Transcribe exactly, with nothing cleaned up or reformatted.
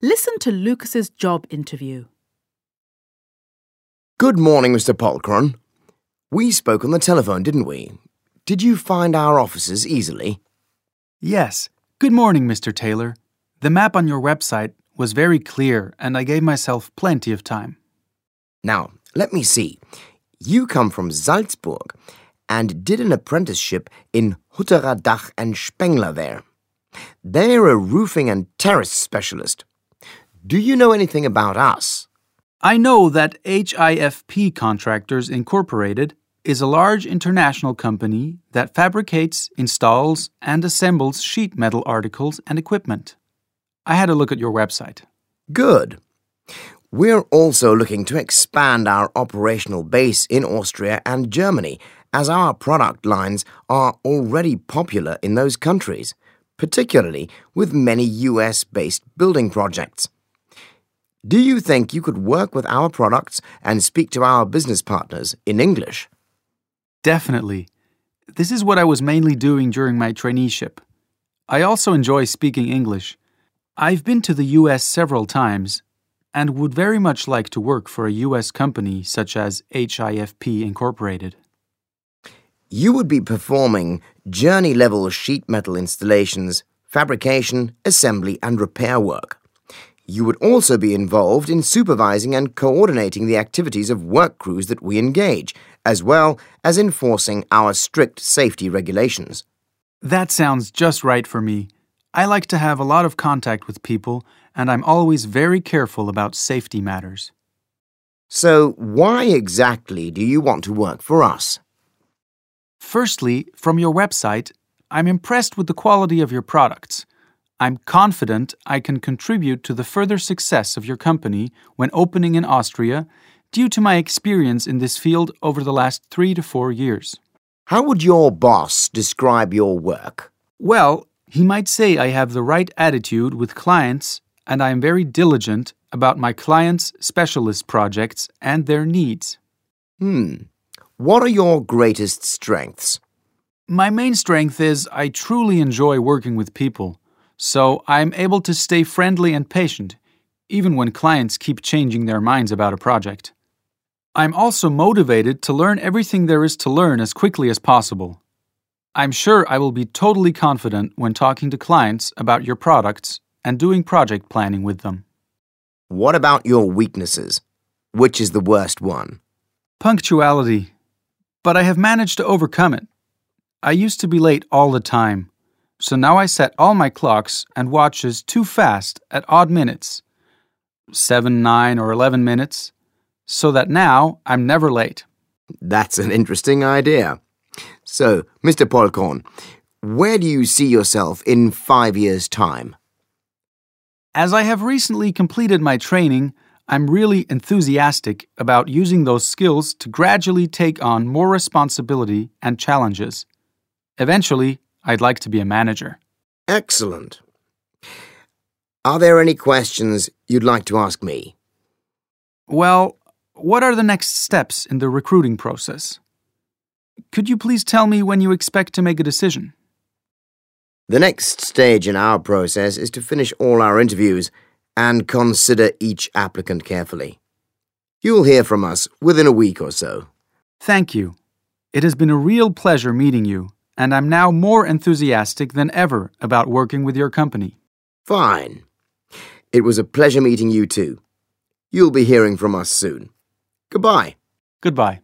Listen to Lucas's job interview. Good morning, Mister Polkron. We spoke on the telephone, didn't we? Did you find our offices easily? Yes. Good morning, Mister Taylor. The map on your website was very clear and I gave myself plenty of time. Now, let me see. You come from Salzburg and did an apprenticeship in Hutterer Dach and Spengler there. They're a roofing and terrace specialist. Do you know anything about us? I know that H I F P Contractors Incorporated is a large international company that fabricates, installs, and assembles sheet metal articles and equipment. I had a look at your website. Good. We're also looking to expand our operational base in Austria and Germany, as our product lines are already popular in those countries, particularly with many U S-based building projects. Do you think you could work with our products and speak to our business partners in English? Definitely. This is what I was mainly doing during my traineeship. I also enjoy speaking English. I've been to the U S several times and would very much like to work for a U S company such as H I F P Incorporated. You would be performing journey-level sheet metal installations, fabrication, assembly, and repair work. You would also be involved in supervising and coordinating the activities of work crews that we engage, as well as enforcing our strict safety regulations. That sounds just right for me. I like to have a lot of contact with people, and I'm always very careful about safety matters. So, why exactly do you want to work for us? Firstly, from your website, I'm impressed with the quality of your products. I'm confident I can contribute to the further success of your company when opening in Austria due to my experience in this field over the last three to four years. How would your boss describe your work? Well, he might say I have the right attitude with clients and I am very diligent about my clients' specialist projects and their needs. Hmm. What are your greatest strengths? My main strength is I truly enjoy working with people, so I'm able to stay friendly and patient, even when clients keep changing their minds about a project. I'm also motivated to learn everything there is to learn as quickly as possible. I'm sure I will be totally confident when talking to clients about your products and doing project planning with them. What about your weaknesses? Which is the worst one? Punctuality. But I have managed to overcome it. I used to be late all the time, so now I set all my clocks and watches too fast at odd minutes, seven, nine, or eleven minutes, so that now I'm never late. That's an interesting idea. So, Mister Polkron, where do you see yourself in five years' time? As I have recently completed my training, I'm really enthusiastic about using those skills to gradually take on more responsibility and challenges. Eventually, I'd like to be a manager. Excellent. Are there any questions you'd like to ask me? Well, what are the next steps in the recruiting process? Could you please tell me when you expect to make a decision? The next stage in our process is to finish all our interviews and consider each applicant carefully. You'll hear from us within a week or so. Thank you. It has been a real pleasure meeting you, and I'm now more enthusiastic than ever about working with your company. Fine. It was a pleasure meeting you too. You'll be hearing from us soon. Goodbye. Goodbye.